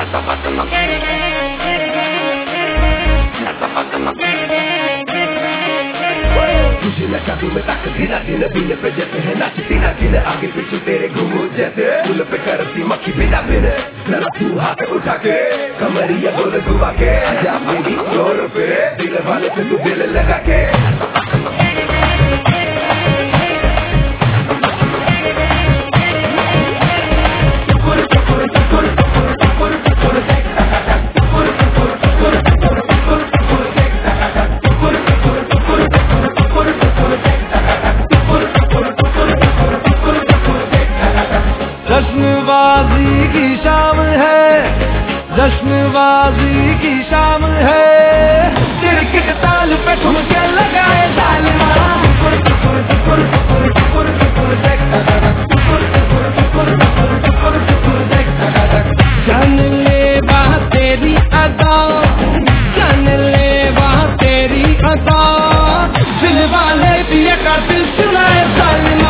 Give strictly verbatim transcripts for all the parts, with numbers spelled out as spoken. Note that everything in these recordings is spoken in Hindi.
तुझे लगा दूं मैं ताकत धीरा दिन बिन पे जैसे है नाचती ना दिन आगे पीछे तेरे घूमू जैसे फूल पे करती मक्खी बिना बिन जरा तू हाथ उठा के कमरिया गोल घुमा के आजा मेरी फ्लोर पे दिल वाले से तू दिल लगा के जश्नबाजी की शाम है, जश्नबाजी की शाम है, क्रिकेट ताल पे ठुमके लगाए जालिमा जान ले वहाँ तेरी अदा, जान ले वहाँ तेरी अदा, दिल वाले भी का दिल सुनाए जालिमा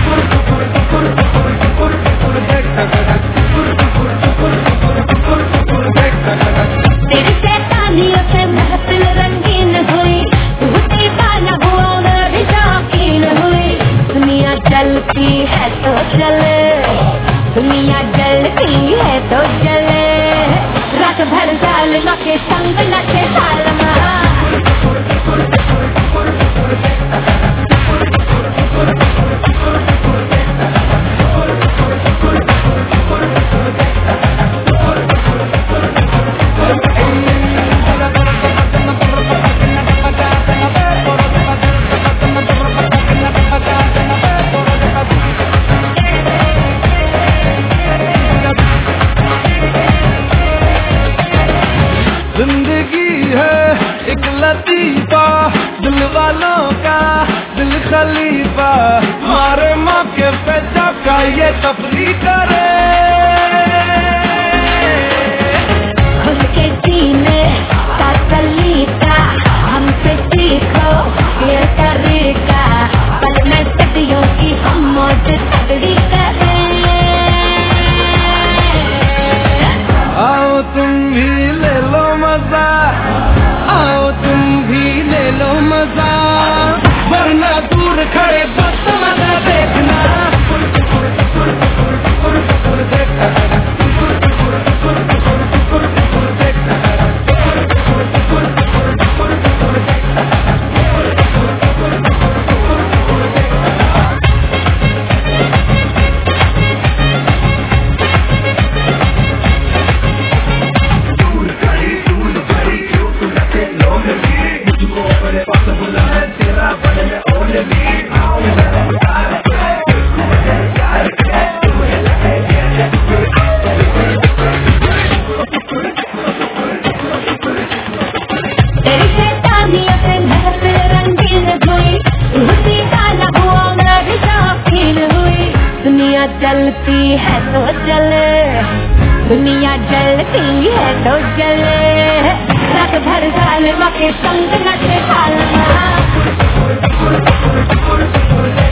तेरी शैतानियों से महफिल रंगीन हुई, तू दीवाना हुआ मैं भी शौकीन हुई। दुनिया जलती है तो जले, दुनिया जलती है तो जले, रात भर जालिमा के संग नचे सालमा जिंदगी है एक लतीफा, दिल वालों का दिल खलीफा, मारे मौके पे चौका ये तफरी करे खुद के जीने का सलीका, हमसे सीखो ये तरीका, पल में सदियों की हम मौज तगड़ी करें। आओ तुम भी ले लो मजा, आओ तुम भी ले लो मजा, वरना दूर खड़े बस मजा देखना जलती है तो जले, दुनिया जलती है तो जले, रात भर जालिमा के संग नचे सालमा